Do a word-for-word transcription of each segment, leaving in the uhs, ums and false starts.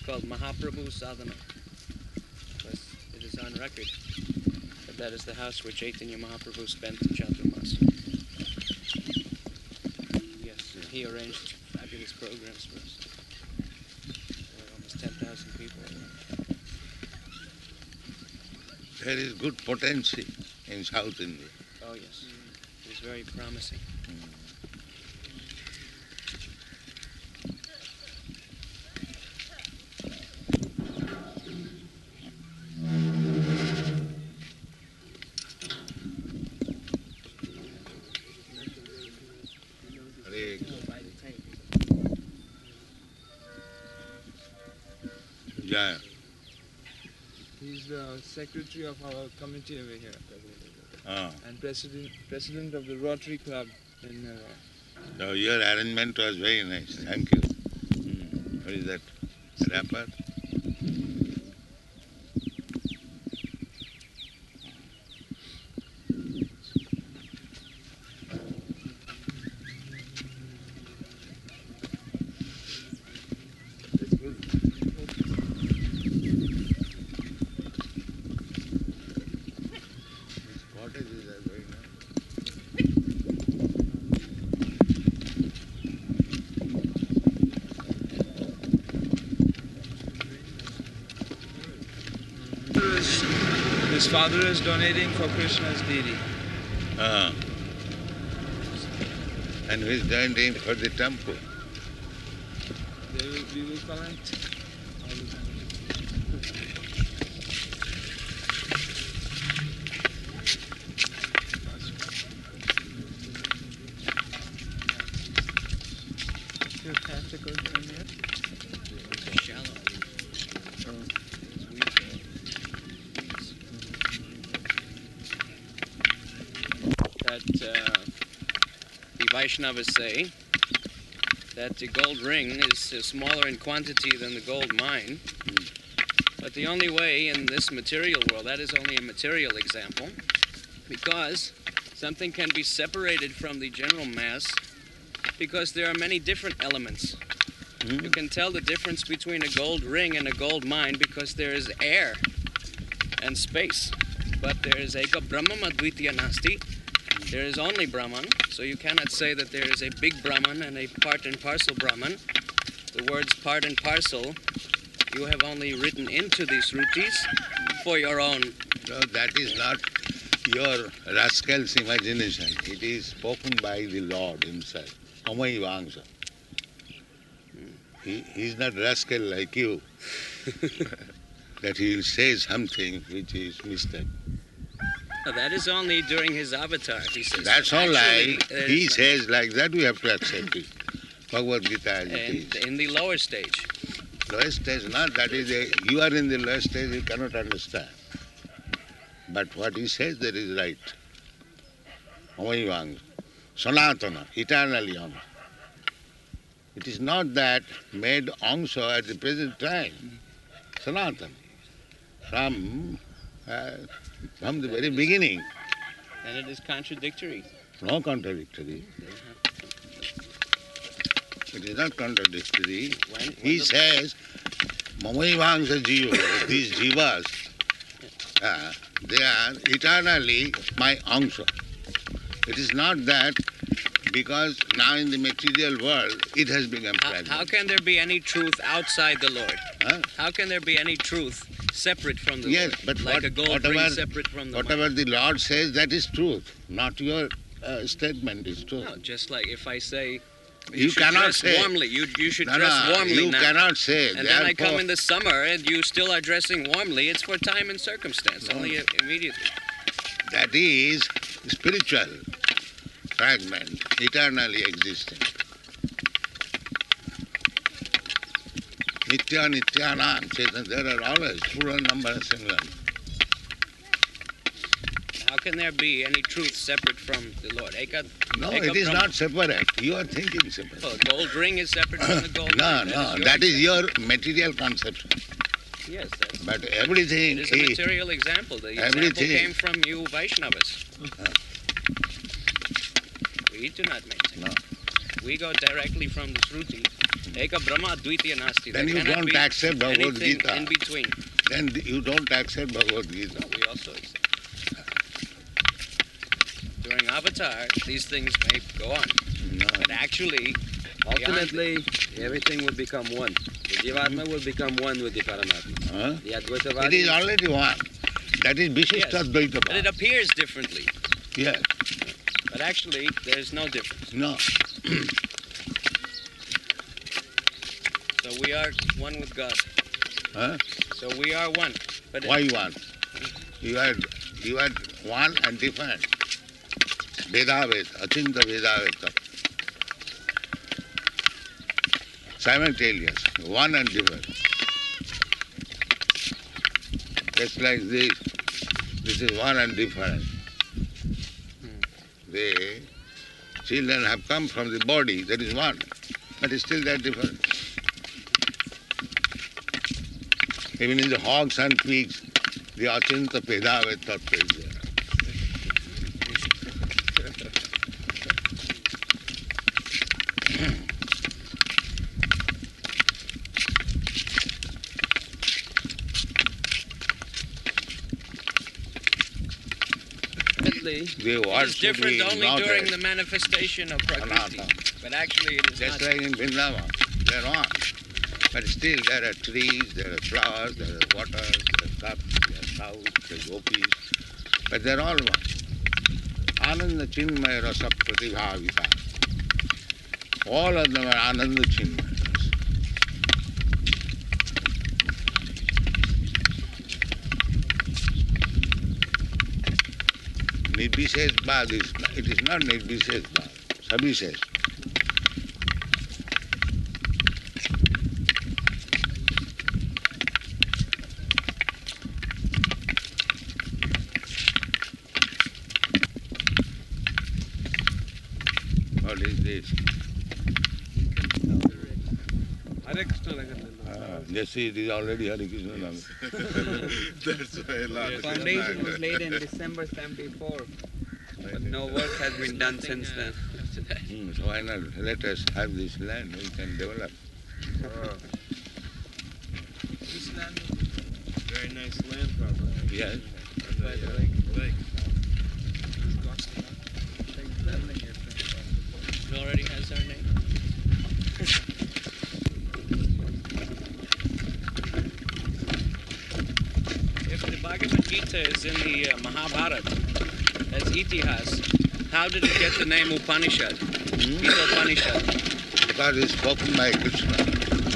called Mahaprabhu Sadhana. Because it is on record that that is the house where Chaitanya Mahaprabhu spent the Chaturmas. Yes, and he arranged fabulous programs for us. There were almost ten thousand people. There is good potential in South India. Oh yes, it is very promising. Mm. Yeah. He's the secretary of our committee over here. Oh. And president president of the Rotary Club in uh, So your arrangement was very nice. Thank you. Mm. What is that? Wrapper? his father is donating for Krishna's deity. Ah. And who is donating for the temple? They will, we will collect all the Your tentacles in here? It's shallow. That uh, the Vaishnavas say that the gold ring is uh, smaller in quantity than the gold mine. Mm. But the only way in this material world, that is only a material example, because something can be separated from the general mass because there are many different elements. Mm. You can tell the difference between a gold ring and a gold mine because there is air and space. But there is eka Brahman advitya nasti. There is only Brahman, so you cannot say that there is a big Brahman and a part and parcel Brahman. The words part and parcel you have only written into these Srutis for your own. No, that is not your rascal's imagination. It is spoken by the Lord himself. Amai Vangsa. He, he is not rascal like you. That he will say something which is mistake. No, that is only during his avatar. He says. That's all Actually, right. there He is- says like that, we have to accept it. Bhagavad Gita as it And is. in the lower stage. Lowest stage, not that is a, you are in the lowest stage, you cannot understand. But what he says that is right. Amai Sanatana, eternally Ama. It is not that made Angsa at the present time. Sanatana. From, uh, from the very beginning. And it is contradictory. No contradictory. It is not contradictory. When, when He the- says, Mamaivansa Jiva, these jivas, uh, they are eternally my angsa. It is not that because now in the material world it has become How, present. how can there be any truth outside the Lord? Huh? How can there be any truth separate from the Yes, Lord? but like what- a gold whatever- ring separate from the Whatever the Lord says, that is truth. Not your uh, statement is truth. No, just like if I say you, You should cannot dress say- warmly, you you should No, dress no, warmly you now. cannot say. And then I come Therefore- in the summer and you still are dressing warmly. It's for time and circumstance, No. only immediately. That is spiritual fragment, eternally existing. Nitya Nityanam, Chaitanya, there are always plural number and singular. How can there be any truth separate from the Lord? Eka, No, Eka it is Brahma. not separate. You are thinking separate. Well, the gold ring is separate from the gold No, ring. no, your that is example. your material conception. Yes, that's, But everything it is a is, material example. The example Everything- came from you Vaishnavas. We do not maintain. No. We go directly from the Sruti. Eka Brahma Advitya Nasti. Then There you cannot don't be accept Bhagavad anything Gita. in between. Then you don't accept Bhagavad Gita. We also accept. During avatar, these things may go on. No. But actually, Ultimately, everything will become one. The Jivatma will become one with the Paramatma. Huh? The It Advaitavadi. is already one. That is yes, Vishishtadvaita but it Bhava. appears differently. Yes. But actually, there's no difference. No. So we are one with God. Huh? So we are one. But Why one? You are you are one and different. Veda Veda, Achinta Veda Veda. Simultaneous, one and different. Just like this, this is one and different. The children have come from the body, that is one, but it's still that different. Even in the hogs and pigs, the Achinta Veda Veda is there. Ultimately, The it word is should different be only noted. during the manifestation of Prakriti. Anatta. But actually, it is Just not. like in Vrindavan, they are one. But still there are trees, there are flowers, there are water, there are cups, there are cows, there are gopis. But they are all one. Ananda Chinmaya Rasa Pratibhavita. All of them are Ananda Chinmaya Rasa. Nirvishesh Bad is, it is not Nirvishesh Bad, Savishesh. What is this? Hare Krishna Ragatala. Ah, Jesse, it is already Hare Krishna Nam. That's why a lot The of foundation was laid in December seventy-four, but no work has been done since then. Hmm, so why not let us have this land, we can develop. This land very nice land property. Yes. On the uh, lake. It already has our name. If the Bhagavad Gita is in the uh, Mahabharata as Itihas, how did it get the name Upanishad? Hmm? Gita Upanishad. Because it's spoken by Krishna.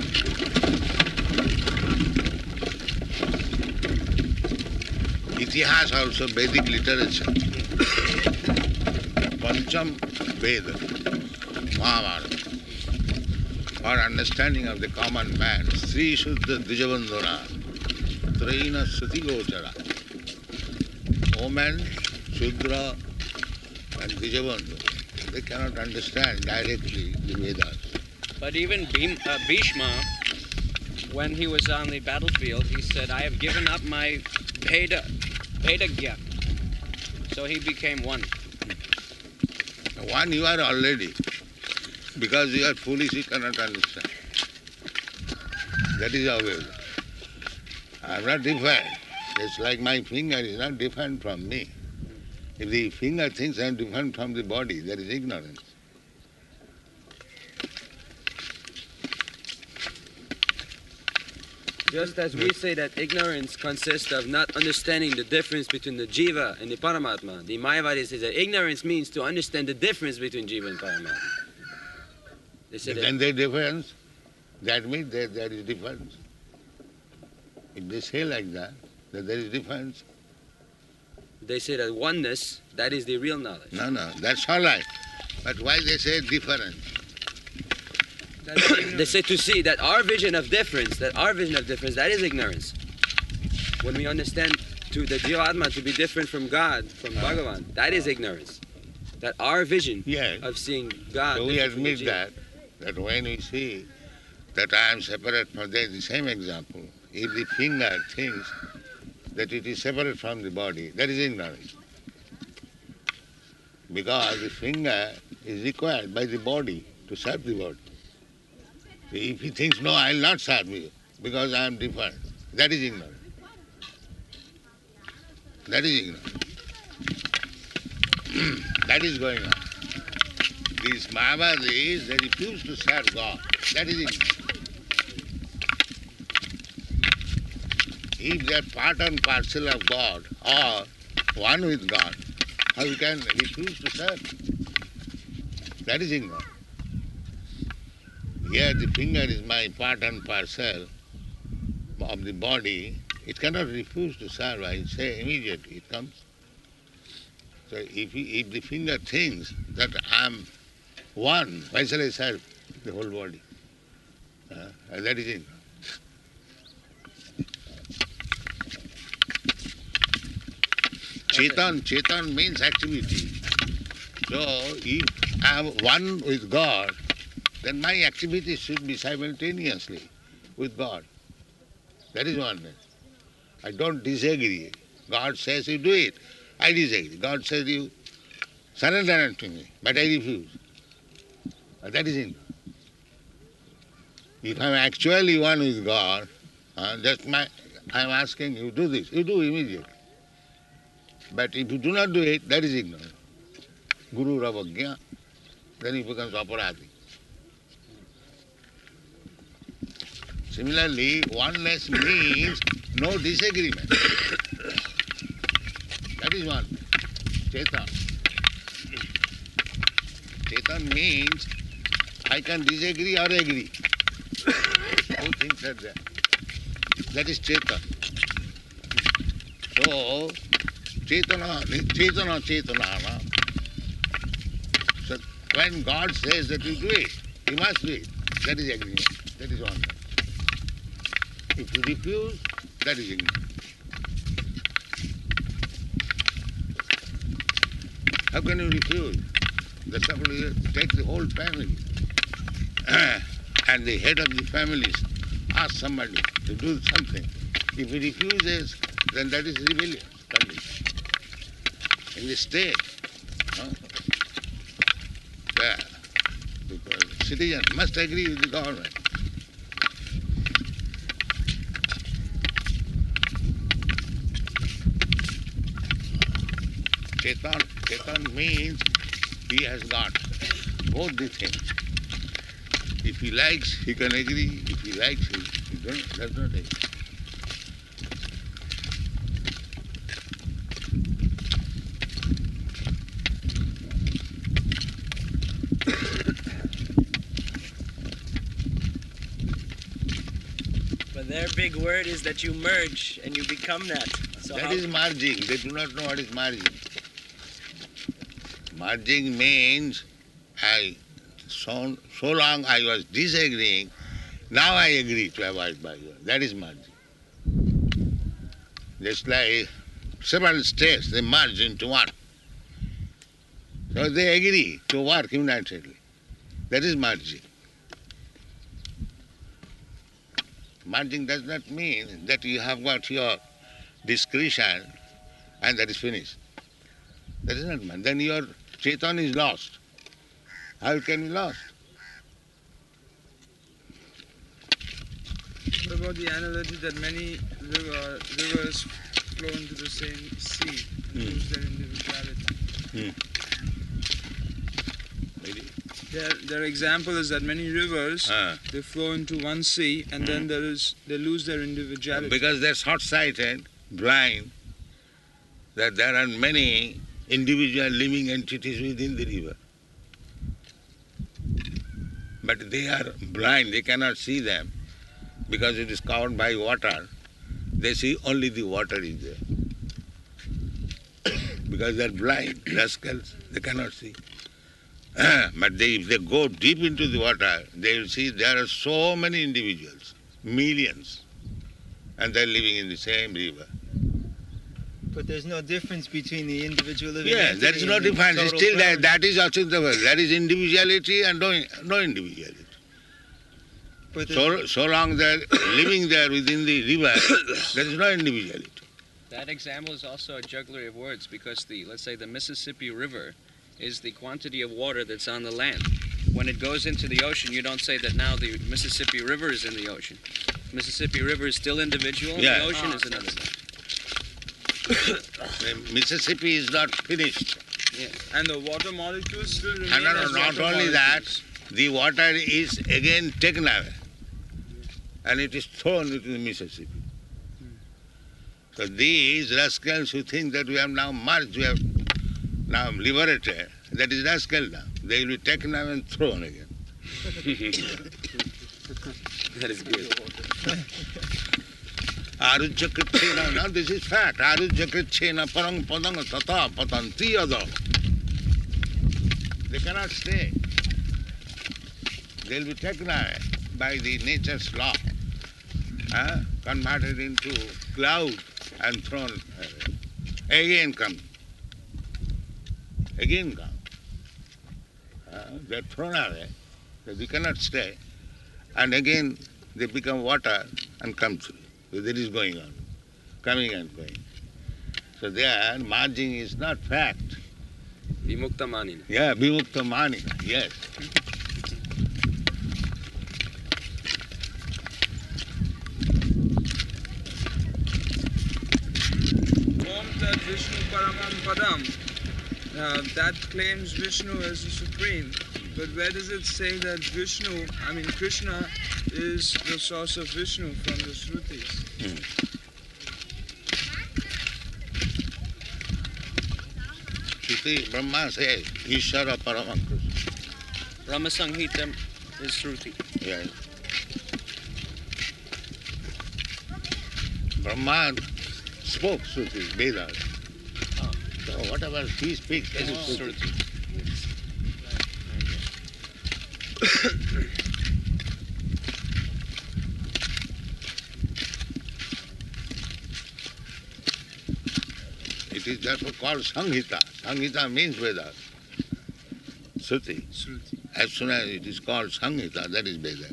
Itihas also Vedic literature. Pancham Veda, Mahabharata. For understanding of the common man, Sri Shuddha Dijabandhana, Traina Sati Gochara. Woman, Shudra, and Dijabandhu, they cannot understand directly the Vedas. But even Bhim, uh, Bhishma, when he was on the battlefield, he said, I have given up my Veda, Vedagya. So he became one. One you are already, because you are foolish, you cannot understand. That is how it is. I am not different. It's like my finger is not different from me. If the finger thinks I am different from the body, that is ignorance. just as we say that ignorance consists of not understanding the difference between the Jiva and the Paramatma, the Mayavadi says that ignorance means to understand the difference between Jiva and Paramatma. They say Then that, there is difference. That means that there is difference. If they say like that, that there is difference. they say that oneness, that is the real knowledge. No, no, that's all right. But why they say difference? They say to see that our vision of difference, that our vision of difference, that is ignorance. When we understand to the Jivatma to be different from God, from Bhagavan, that is ignorance. That our vision Yes. of seeing God. So we different from the admit Jiva- that, that when we see that I am separate from, there is the same example. If the finger thinks that it is separate from the body, that is ignorance. Because the finger is required by the body to serve the body. If he thinks, no, I will not serve you because I am different, that is ignorant. That is ignorant. That is going on. These Mayavadis, they refuse to serve God. That is ignorant. If they are part and parcel of God or one with God, how you can refuse to serve? That is ignorant. Here the finger is my part and parcel of the body. It cannot refuse to serve. I say immediately it comes. So if, he, if the finger thinks that I am one, why shall I serve the whole body? Uh, that is ignorant. Chetan, Chetan means activity. So if I am one with God, then my activity should be simultaneously with God. That is oneness. I don't disagree. God says you do it. I disagree. God says you surrender unto me, but I refuse. That is ignorance. If I am actually one with God, uh, just my, I am asking you do this. You do immediately. But if you do not do it, that is ignorance. Guru Ravagya, then he becomes aparadhi. Similarly, oneness means no disagreement. That is one. Chetan. Chetan means I can disagree or agree. Two things are there. That is Chetan. So, Chetana, Chetana, Chetana. So, when God says that you do it, you must do it. That is agreement. That is one. If you refuse, that is ignorance. How can you refuse? The suppose take the whole family and the head of the family ask somebody to do something. If he refuses, then that is rebellion. In the state, no? The, because citizen must agree with the government. Chetan, Chetan means he has got both the things. If he likes, he can agree. If he likes, he, he don't, does not agree. But their big word is that you merge and you become that. So That how- is merging. They do not know what is merging. Merging means I so, so long I was disagreeing, now I agree to abide by you. That is merging. Just like several states, they merge into one. So they agree to work unitedly. That is merging. Merging does not mean that you have got your discretion and that is finished. That is not merging. Then your Chetan is lost. How it can be lost? What about the analogy that many river, rivers flow into the same sea and Hmm. lose their individuality? Their, their example is that many rivers, Ah. they flow into one sea and then there is they lose their individuality. Because they're short-sighted, blind, that there are many individual living entities within the river. But they are blind, they cannot see them because it is covered by water. They see only the water is there. Because they are blind, rascals, they cannot see. But they, if they go deep into the water, they will see there are so many individuals, millions, and they are living in the same river. But there's no difference between the individual living Yeah, there is entity no and the difference. total Still, that, ground. that is also the world. There is individuality and no, no individuality. But there's- So, so long they are living there within the river, there is no individuality. That example is also a jugglery of words because the, let's say, the Mississippi River is the quantity of water that's on the land. when it goes into the ocean, you don't say that now the Mississippi River is in the ocean. Mississippi River is still individual, and Yeah. the ocean Ah, is another thing. The Mississippi is not finished. And the water molecules still remain And no, no, as not water only that, molecules. the water is again taken away and it is thrown into the Mississippi. So these rascals who think that we have now merged, we have now liberated, that is rascal now. They will be taken away and thrown again. That is good. Arujjakritchena, now this is fact. Arujjakritchena parang padang tata patanti yada. They cannot stay. They will be taken away by the nature's law, uh, converted into cloud and thrown away. Again come. Again come. Uh, they are thrown away. They cannot stay. And again they become water and come through. So that is going on, coming and going. So there, merging is not fact. Vimukta manina. Yeah, vimukta manina, yes. Forms that Vishnu Paramam Padam, uh, that claims Vishnu as the supreme. But where does it say that Vishnu, I mean Krishna, is the source of Vishnu from the Shrutis? Shruti Brahma says, Ishvara Paramam Krishna. Brahma Samhita is Shruti. Yes. Brahma spoke Shruti, Vedas. So whatever he speaks, that is Is Shruti. Shruti. It is therefore called Samhita. Samhita means Vedas. Shruti. Shruti. As soon as it is called Samhita, that is Vedas.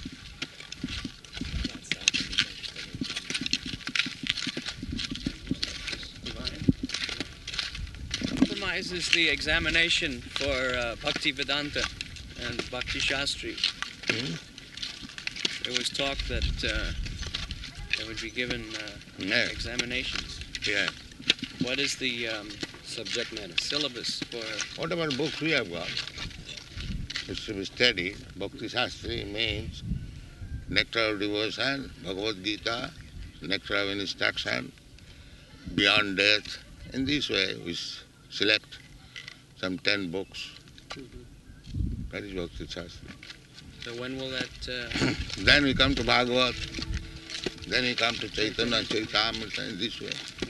Compromise is the examination for uh, Bhakti Vedanta and Bhakti Shastri. Hmm? There was talk that uh, there would be given uh, Yeah. examinations. Yeah. What is the um, Subject matter. syllabus for Whatever books we have got, it's to be studied. Bhakti Shastri means nectar of devotion, Bhagavad Gita, nectar of instruction, beyond death. In this way, we s- select some ten books. That is Bhakti Shastri. So when will that? Uh, Then we come to Bhagavad. Then we come to Chaitanya, Chaitamrita, in this way.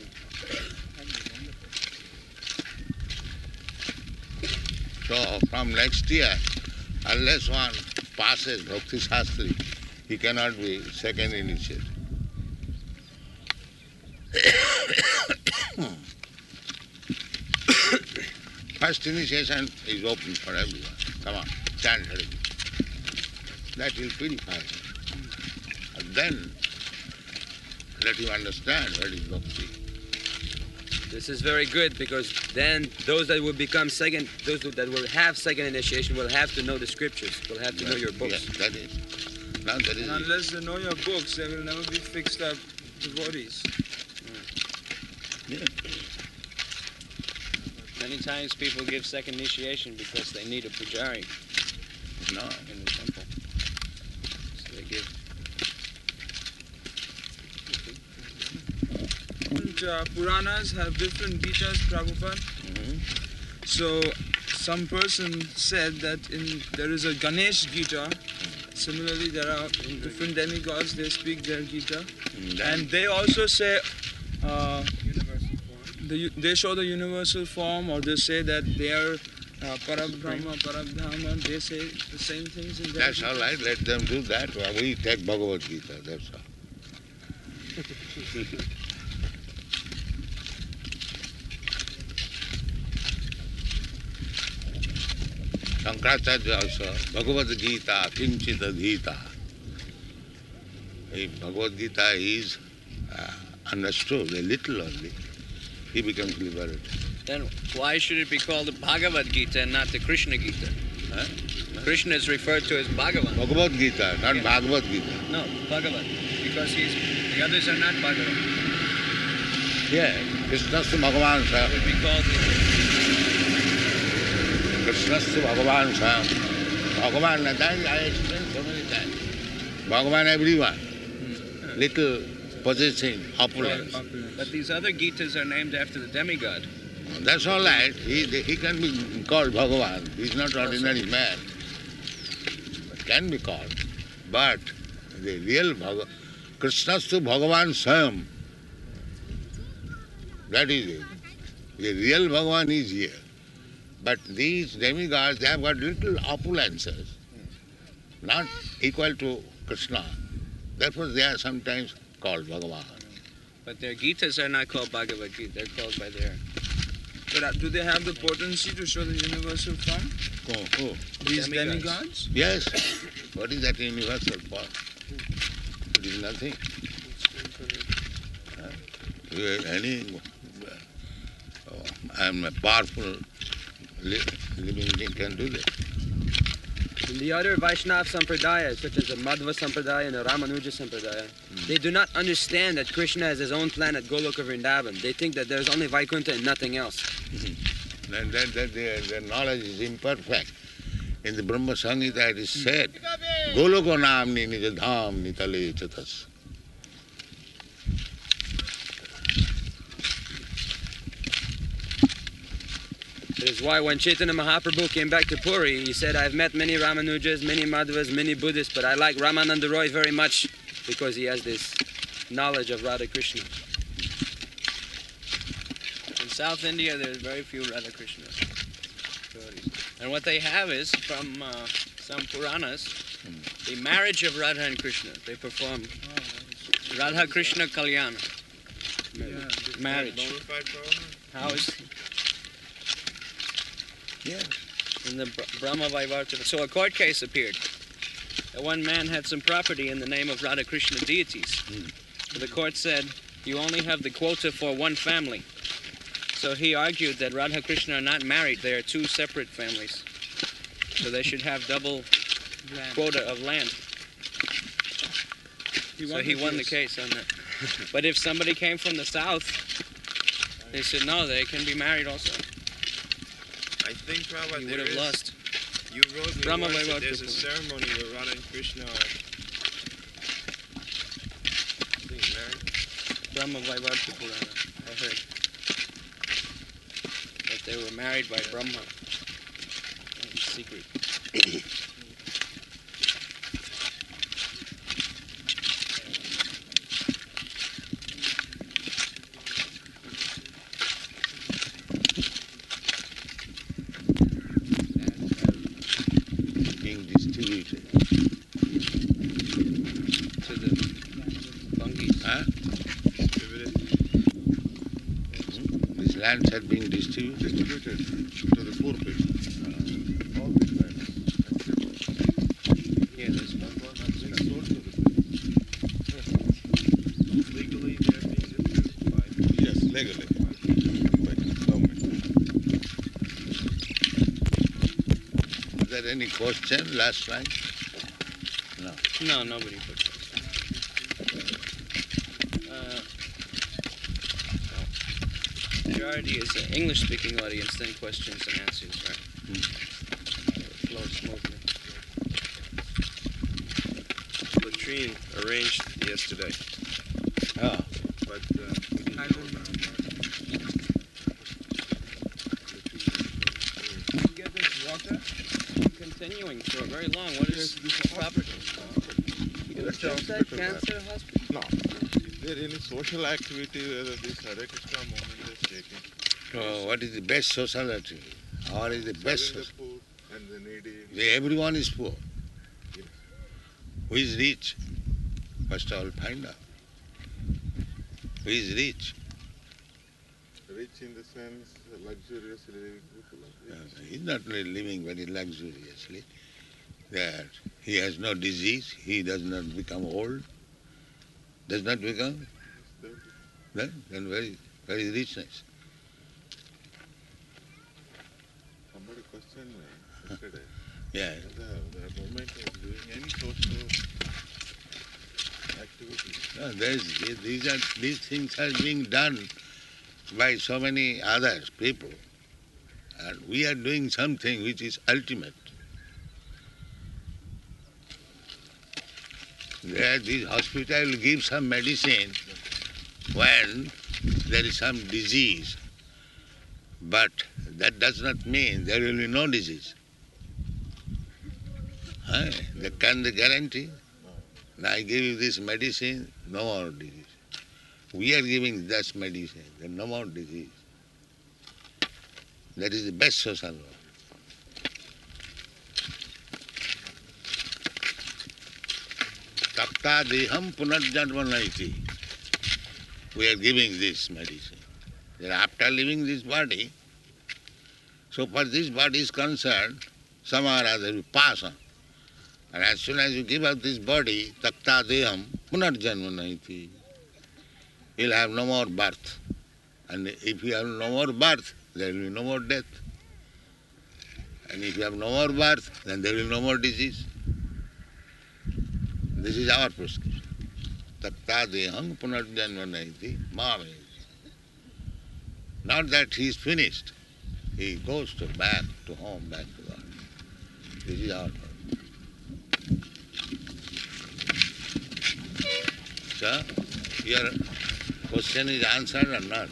So from next year, unless one passes Bhakti Shastri, he cannot be second initiate. First initiation is open for everyone. Come on, stand ready. That will purify him. And then let him understand what is bhakti. This is very good because then those that will become second, those that will have second initiation will have to know the scriptures, will have to know your books. Yes, that is. Now that And is. unless they know your books, they will never be fixed up devotees. Yeah. many times people give second initiation because they need a pujari No. in the temple. So they give. Different uh, Puranas have different Gitas, Prabhupada. Mhm. So some person said that in there is a Ganesh Gita. Similarly, there are different demigods. They speak their Gita, And then- and they also say uh, the, they show the universal form, or they say that they are uh, Parabrahma, Parabdhama. They say the same things in their that's all Gita. right, let them do that. Well, we take Bhagavad Gita, that's all. Shankaracharya also, Bhagavad Gita, Kinchita Gita. If Bhagavad Gita is uh, understood a little only, he becomes liberated. Then why should it be called the Bhagavad Gita and not the Krishna Gita? Huh? Huh? Krishna is referred to as Bhagavan. Bhagavad Gita, not Yeah. Bhagavad Gita. No, Bhagavan. Because he's the others are not Bhagavan. Yeah, Krishnastu Bhagavan It Swayam. would be called Krishnastu Bhagavan Swayam. Bhagavan, that I explained so many times. Bhagavan everyone. Little possessing opulence. But these other Gitas are named after the demigod. That's all right. He, he can be called Bhagavan. He's not ordinary man. But can be called. But the real Bhagavan, Krishnastu Bhagavan Swayam. That is it. The real Bhagavan is here. But these demigods, they have got little opulences, not equal to Krishna. Therefore they are sometimes called Bhagavan. But their Gitas are not called Bhagavad Gita. They're called by their But uh, do they have the potency to show the universal form? Oh, oh. These Demigods. demigods? Yes. What is that universal form? It is nothing. Uh, Any, oh, I am a powerful li- living being can do that. In the other Vaishnav Sampradayas, such as the Madhva Sampradaya and the Ramanuja Sampradaya, they do not understand that Krishna has his own planet, Goloka Vrindavan. They think that there's only Vaikuntha and nothing else. Then that, that their, their knowledge is imperfect. In the Brahma Samhita it is said, Goloko namni nija dham nitale chatas. That is why when Chaitanya Mahaprabhu came back to Puri, he said, I've met many Ramanujas, many Madhvas, many Buddhists, but I like Ramananda Roy very much because he has this knowledge of Radha Krishna. In South India, there's very few Radha Krishna devotees. And what they have is, from uh, some Puranas, the marriage of Radha and Krishna. They perform Radha Krishna Kalyana. Marriage. Bonafide problem? How is Yes. in the Br- Brahma Vaivarta? So a court case appeared. That one man had some property in the name of Radha Krishna deities. So the court said, you only have the quota for one family. So he argued that Radha Krishna are not married. They are two separate families. So they should have double quota of land. So he won the case on that. But if somebody came from the south, they said, no, they can be married also. I think, Prabhupada, You there would have is- lost. You wrote me Brahma once that Vaivarta there's a Purana. ceremony where Radha and Krishna are being married. Brahma Vaivarta Purana, I heard. That they were married by Brahma. In secret. Being distributed. To the Bungis. Huh? Distributed. These lands had been distributed. Distributed to the poor people. All these lands. Yeah, there's one. Legally, they're being distributed by Yes, legally. By the government. Is there any question last night? No, nobody put those. Uh, no. Majority is an English-speaking audience, then questions and answers, right? Flow smoothly. latrine arranged yesterday, Oh. but uh, we didn't I know don't about know. it. You get this water? Continuing for very long. What is this property? That's Is the that hospital, cancer hospital? No. Is there any social activity whether this Hare Krishna movement is taking? So what is the best sociality? Or is the best Serving the sociality? poor and the needy. Everyone is poor. Yes. Who is rich? First of all, find out. Who is rich? Rich in the sense luxurious living people Uh, are rich. He's not really living very luxuriously. That he has no disease, he does not become old, does not become, then, then where is, where is richness? Somebody questioned me yesterday. Yeah. The, the moment of doing any social activity. No, there's, these are these things are being done by so many others people, and we are doing something which is ultimate. There, this hospital gives some medicine when there is some disease, but that does not mean there will be no disease. Huh? They can they guarantee? Now I give you this medicine, no more disease. We are giving this medicine, there no more disease. That is the best social work. Takta deham punarjanma naiti. We are giving this medicine. Then after leaving this body, so far this body is concerned, somehow or other we pass on. And as soon as you give up this body, takta deham punarjanma naiti. You'll have no more birth. And if you have no more birth, there will be no more death. And if you have no more birth, then there will be no more disease. This is our prescription. Takta deham punarjanma naiti mame. Not that he is finished. He goes to back to home, back to God. This is our purpose. So, your question is answered or not?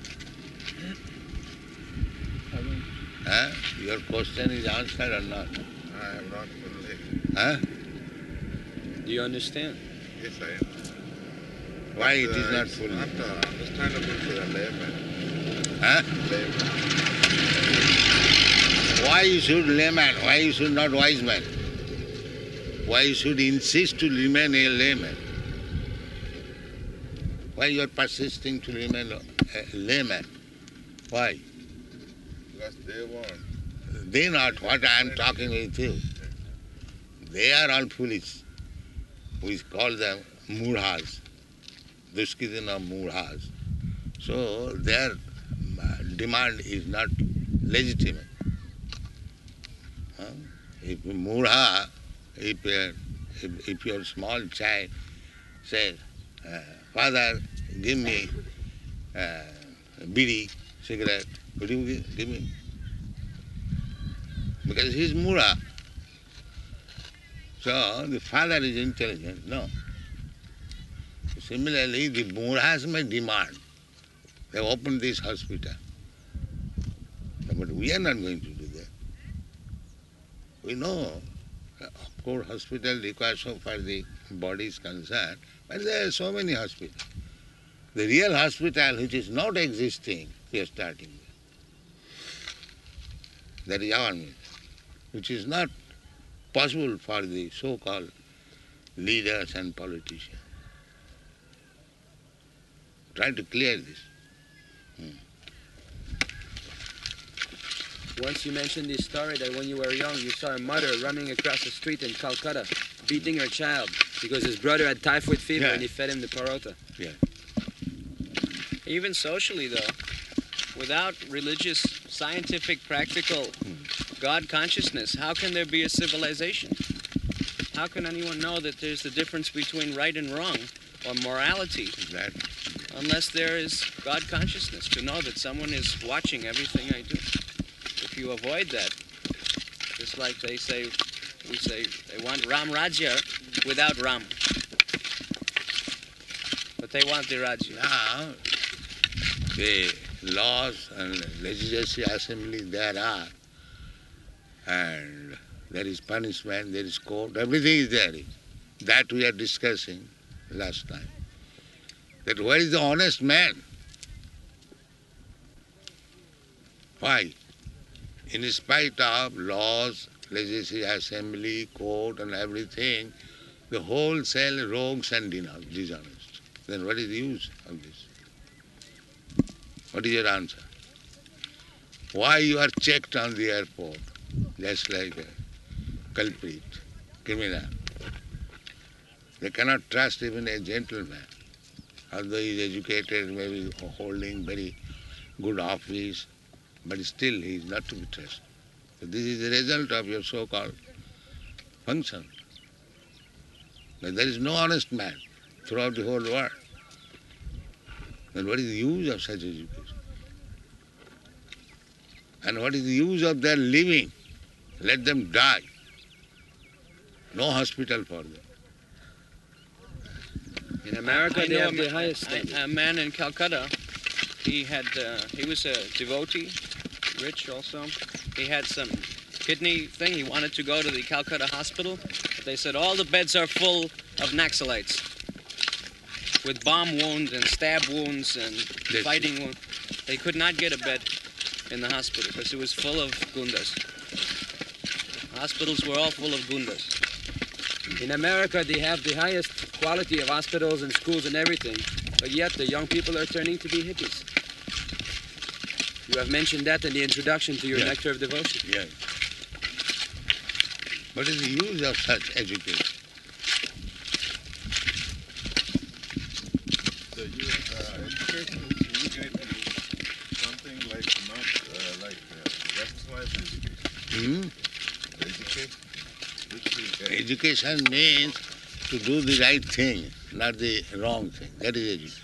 Huh? Your question is answered or not? I am not fully. Huh? Do you understand? Yes, I am. Why it But, is uh, not it's fully? not uh, understandable to the layman. Huh? layman. Why you should layman? Why you should not wise man? Why you should insist to remain a layman? Why you are persisting to remain a layman? Why? Because they want. They not what I am talking with you. They are all foolish. We call them murhas. Duskidina murhas. So their demand is not legitimate. Huh? If murha, if, uh, if, if your small child says, uh, Father, give me uh, bidi, cigarette, would you give, give me? Because he is murha. So the father is intelligent. No. Similarly, the murhas may demand. They opened this hospital. But we are not going to do that. We know, of course, hospital requires so far the body is concerned, but there are so many hospitals. The real hospital which is not existing, we are starting with. That is our mission, which is not possible for the so-called leaders and politicians. Try to clear this. Hmm. Once you mentioned this story that when you were young, you saw a mother running across the street in Calcutta, beating her child because his brother had typhoid fever Yeah. and he fed him the parota. Yeah. Even socially, though, without religious, scientific, practical God consciousness, how can there be a civilization? How can anyone know that there's the difference between right and wrong or morality Exactly. unless there is God consciousness to know that someone is watching everything I do? If you avoid that, just like they say, we say they want Ram Rajya without Ram. But they want the Rajya. Now, the laws and legislative assembly there are, and there is punishment, there is court, everything is there. That we are discussing last time. That where is the honest man? Why? In spite of laws, legislative assembly, court and everything, the wholesale rogues and dishonest. Then what is the use of this? What is your answer? Why you are checked on the airport, just like a culprit, criminal? They cannot trust even a gentleman, although he is educated, maybe holding very good office, but still he is not to be trusted. So this is the result of your so-called function. But there is no honest man throughout the whole world. Then what is the use of such education? And what is the use of their living? Let them die. No hospital for them. In America, I they know have a, the ma- highest I- standard. a man in Calcutta. He had uh, he was a devotee, rich also. He had some kidney thing. He wanted to go to the Calcutta hospital, but they said all the beds are full of Naxalites with bomb wounds and stab wounds and Yes. fighting wounds. They could not get a bed in the hospital because it was full of gundas. Hospitals were all full of gundas. In America, they have the highest quality of hospitals and schools and everything, but yet the young people are turning to be hippies. You have mentioned that in the introduction to your Yeah. Nectar of Devotion. Yes. What is the use of such education? So you, uh, education, you get something like not uh, like uh, that's why education. Hmm? Education, which is uh, Education means to do the right thing, not the wrong thing. That is education.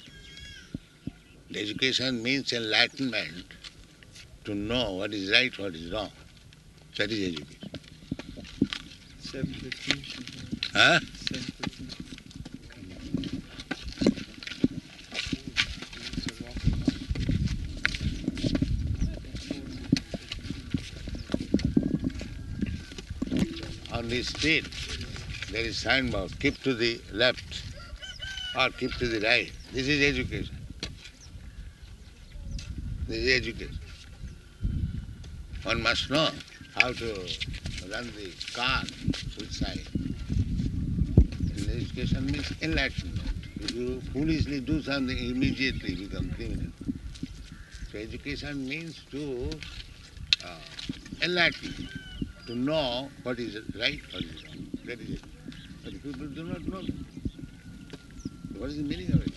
Education means enlightenment, to know what is right, what is wrong. That is education. seven fifteen. Huh? seven fifteen. On the street, there is signboard, keep to the left or keep to the right. This is education. This is education. One must know how to run the car, which side. And education means enlightenment. If you foolishly do something, immediately become criminal. So education means to uh, enlighten, to know what is right, what is wrong. That is it. But people do not know. What is the meaning of it?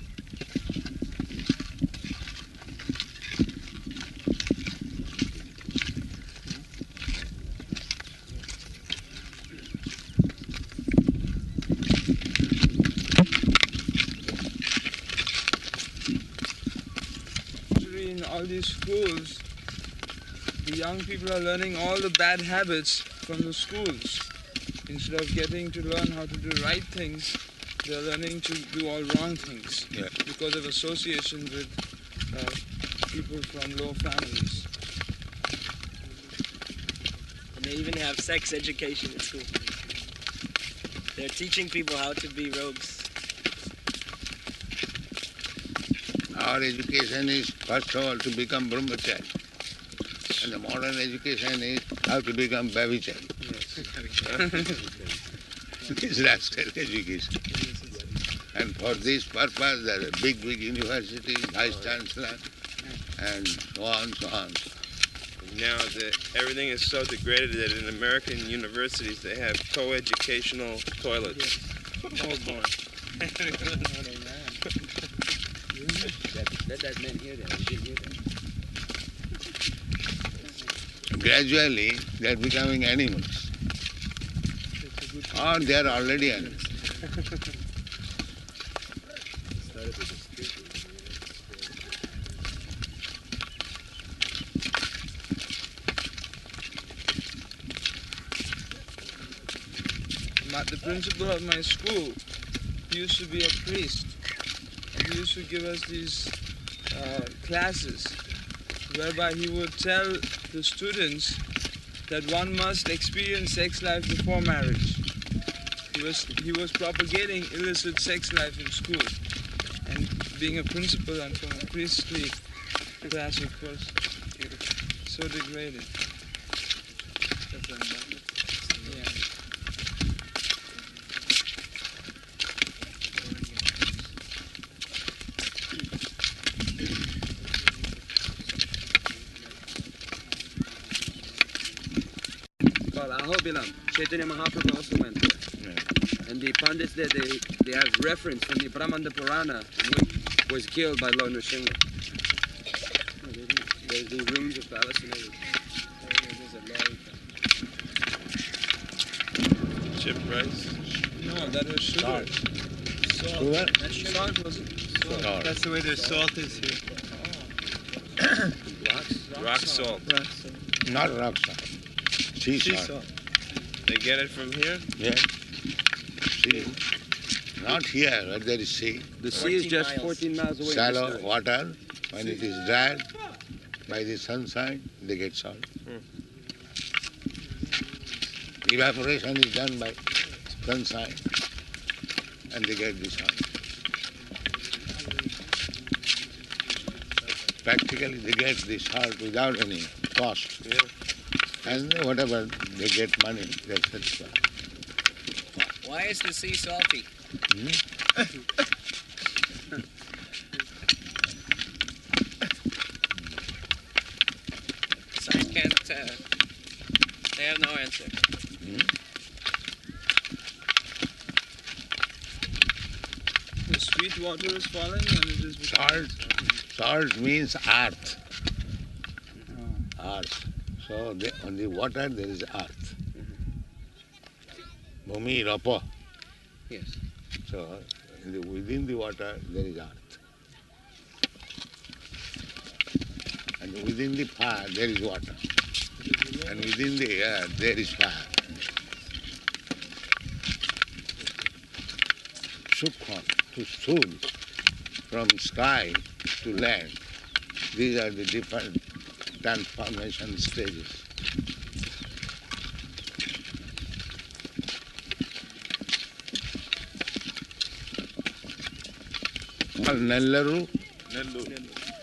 Actually, in all these schools, the young people are learning all the bad habits from the schools. Instead of getting to learn how to do right things, they're learning to do all wrong things Yeah. because of association with uh, people from low families. And they even have sex education at school. They're teaching people how to be rogues. Our education is, first of all, to become brahmachari. And the modern education is how to become babhichari. This rascal education. And for this purpose, there are big, big universities, vice chancellor, and so on, so on. Now that everything is so degraded that in American universities they have co-educational toilets. Oh boy. Let, let that man hear that. He didn't hear that. Gradually, they are becoming animals. Or they are already animals. But the principal of my school, he used to be a priest. And he used to give us these uh, classes whereby he would tell the students that one must experience sex life before marriage. He was, he was propagating illicit sex life in school. And being a principal and from a priestly class, of course, so degraded. Yeah. Called Ahobilam. Chaitanya Mahaprabhu also went there. And the Pandits there, they, they have reference from the Brahmanda Purana, which was killed by Lord Nrsimha. There's the ruins of palace and everything. There's a large Chip rice. No, that was sugar. Salt. Salt. Sugar? That's salt, was it? Salt. Salt. That's the way their salt is here. Rock salt. Rock salt. Not rock salt. Sea Sea salt. salt. They get it from here? Yes. Sea. Not here, where there is sea. The sea is fourteen just miles. fourteen miles away. Shallow Just, uh, water, when it is dried by the sunshine, they get salt. Evaporation is done by sunshine, and they get the salt. Practically, they get the salt without any cost. Yeah. And whatever they get money, that's it. Why is the sea salty? Science can't. Uh, they have no answer. The sweet water is falling and it is Salt, salt means earth. Earth. So the, on the water there is earth. Bhumi, Rapa. Yes. So in the, within the water there is earth. And within the fire there is water. And within the air there is fire. Sukha to Sthul, from sky to land. These are the different transformation stages. Nellaru, Nellore.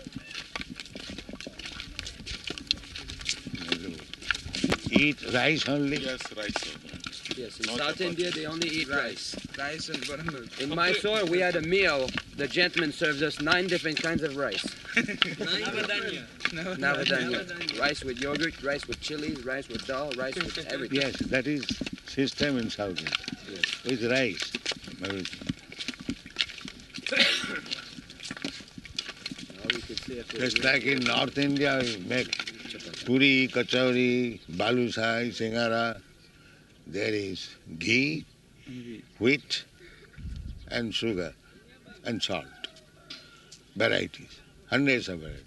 eat rice only. Yes, rice. yes, in No South chapati. India they only eat rice. rice and buttermilk. In Mysore we had a meal. The gentleman serves us nine different kinds of rice. Navadanya. Navadanya. Rice with yogurt, rice with chilies, rice with dal, rice with everything. Yes, that is system in South India. Yes. With rice. everything. All we could say if they Just were- like in North India, we make puri, kachori, balusai, singara. There is ghee, wheat, and sugar, and salt. Varieties, hundreds of varieties.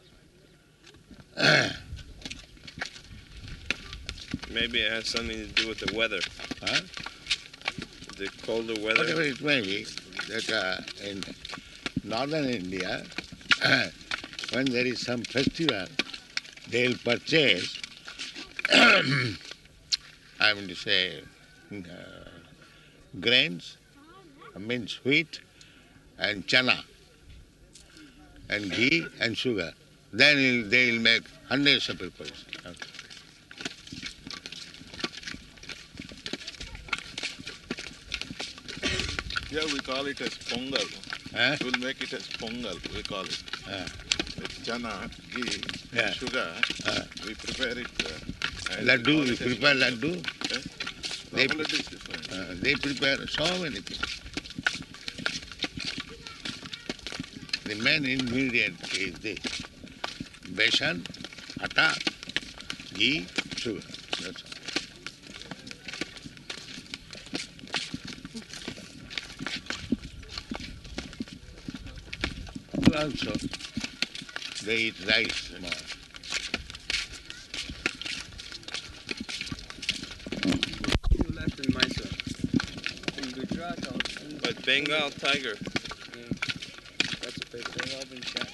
Maybe it has something to do with the weather. Huh? The colder weather. Whatever it may be, that uh, in northern India, when there is some festival, they'll purchase, I mean to say, uh, grains, means wheat, and chana, and ghee and sugar. Then he'll- they'll make hundreds of people. Okay. Here we call it as pongal. Huh? We'll make it as pongal, we call it. Ah. With chana, ghee, Yeah. and sugar. Ah. We prepare it. Uh, and we Laddu, call you it as prepare pongal. laddu? Eh? They- Chocolate is different. Uh, they prepare so many things. The main ingredient is this: besan, atta, ghee, sugar. That's all. Also, they eat rice more. You left in Mysore. In Gujarat also. But Bengal tiger. That's a big They've all been shot.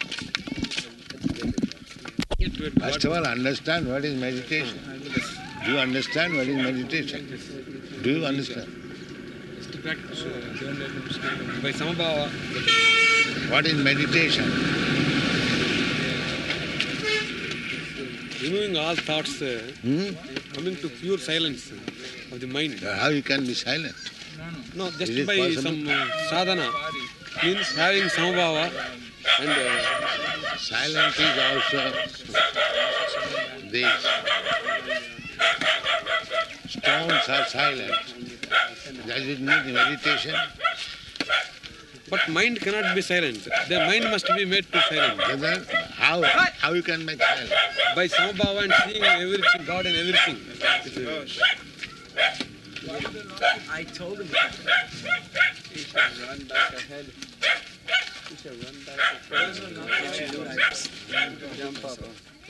First of all, understand what is meditation. Do you understand what is meditation? Do you understand? to practice. Don't let them stay. By Samabhava, What is meditation? removing all thoughts, uh, Hmm? coming to pure silence of the mind. How you can be silent? No, just Is it by possible? some uh, sadhana means having Samabhava and uh, Silence is also this. Stones are silent. Does it need meditation? but mind cannot be silent. The mind must be made to silent. Brother, how, how you can make silent? By Samabhava and seeing everything, God and everything. It's, uh, I told him. He should run back ahead. He should run back ahead. Jump up.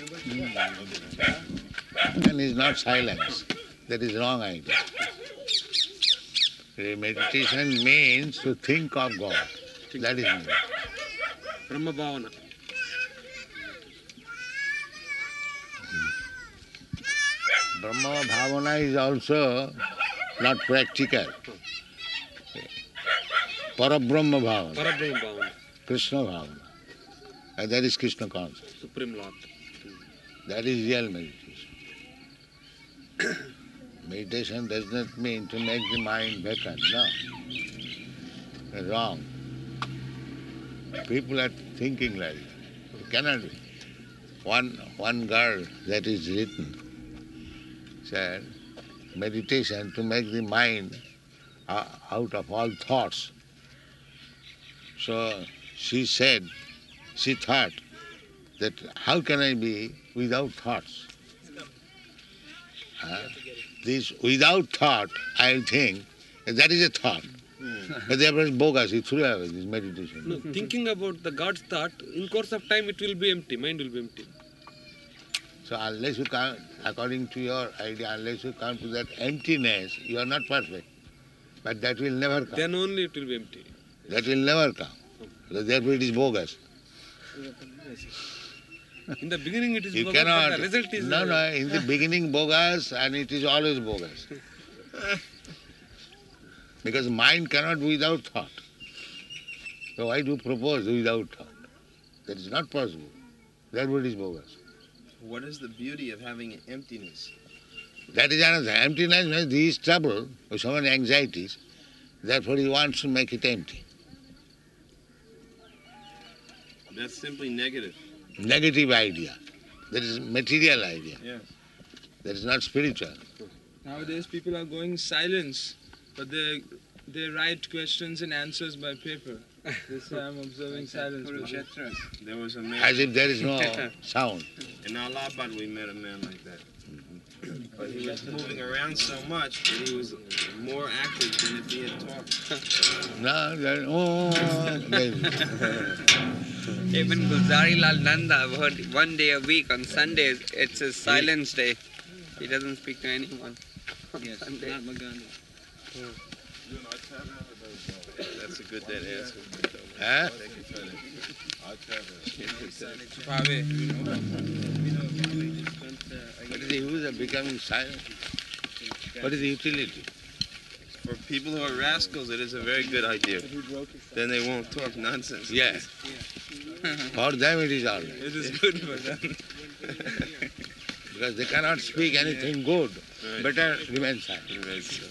And is not silence. That is wrong idea. Uh, Meditation means to think of God. That is mean. Brahma Bhavana. Brahma Bhavana is also not practical. Parabrahma Bhavana, Parabrahma Bhavana. Krishna Bhavana. And that is Krishna consciousness. Supreme Lord. That is real meditation. Meditation does not mean to make the mind vacant. No. That's wrong. People are thinking like that. It cannot be. One, one girl that is written said, meditation to make the mind uh, out of all thoughts. So she said, she thought that how can I be without thoughts? Uh, this without thought, I think, that is a thought. But therefore it's bogus, it threw away this meditation. No, thinking about the God's thought, in course of time it will be empty, mind will be empty. So unless you come, according to your idea, unless you come to that emptiness, you are not perfect. But that will never come. Then only it will be empty. That will never come. So therefore it is bogus. In the beginning it is You bogus, cannot. but the result is... No, uh, no, in the beginning bogus and it is always bogus. Because mind cannot be without thought. So why do you propose without thought? That is not possible. Therefore it is bogus. What is the beauty of having an emptiness? That is another. Emptiness means he is troubled with so many anxieties, therefore he wants to make it empty. That's simply negative. Negative idea. That is material idea. Yeah. That is not spiritual. Nowadays people are going silence, but they they write questions and answers by paper. This way I'm observing silence. There was a man As if there is no sound. in Allahabad. We met a man like that. But he was moving around so much that he was more active than if he had talked. No, there, oh, there is- Even Gulzari Lal Nanda, heard one day a week on Sundays, it's his silence day. He doesn't speak to anyone on Sunday. That's a good dead answer. Huh? Thank you for that. What is the use of becoming silent? What is the utility? For people who are rascals, it is a very good idea. Then they won't talk nonsense. Yeah. For them it is all right. It is good for them. Because they cannot speak anything good. Right. Better remain silent. Right, so.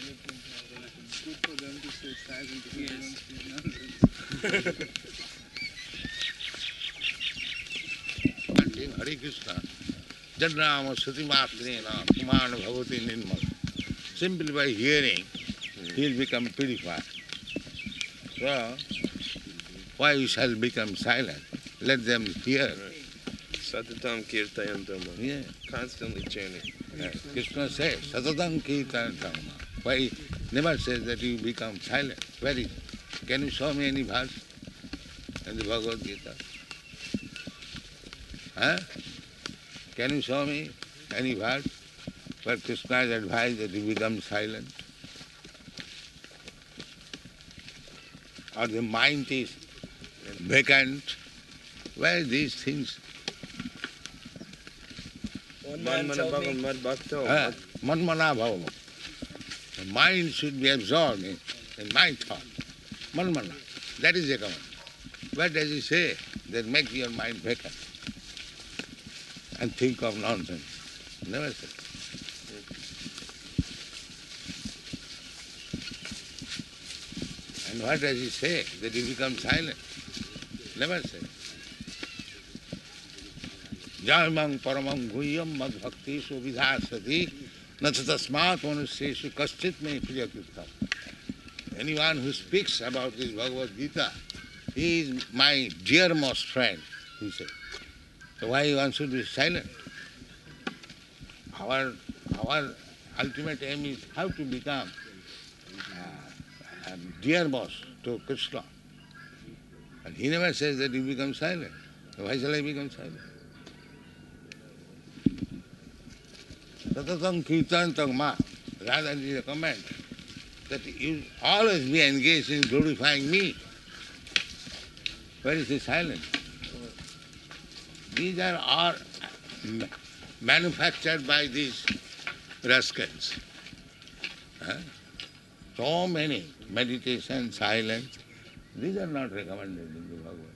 In Hare Krishna, Janrama Satimatrena Puman Bhavati Nirmal. Simply by hearing, he will become purified. So, why we shall become silent? Let them hear. Satatam kirtayantam. Yeah. Constantly chanting. Yeah. Krishna says, Satatam Kirtanam. Why he never says that you become silent? Where is it? Can you show me any verse in the Bhagavad Gita? Huh? Can you show me any verse where Krishna has advised that you become silent? Or the mind is vacant? Where these things? One man told me, Huh? Manmana bhava. The mind should be absorbed in, in my thought. Manmana. That is the command. Where does he say that make your mind vacant and think of nonsense? Never said. And what does he say? That you become silent? Never said. Jayamang paramang guhyam mad bhakti subhidhasati nachatasmat manusyeshu kaschit me priyakirtam. Anyone who speaks about this Bhagavad Gita, he is my dearmost friend, he said. So why one should be silent? Our, our ultimate aim is how to become uh, a dear boss to Krishna. And he never says that you become silent. Why shall I become silent? Tatatam kirtantam ma. Rather is a comment that you always be engaged in glorifying me. Where is the silence? These are all manufactured by these rascals. Huh? So many meditation, silence, these are not recommended in the Bhagavad.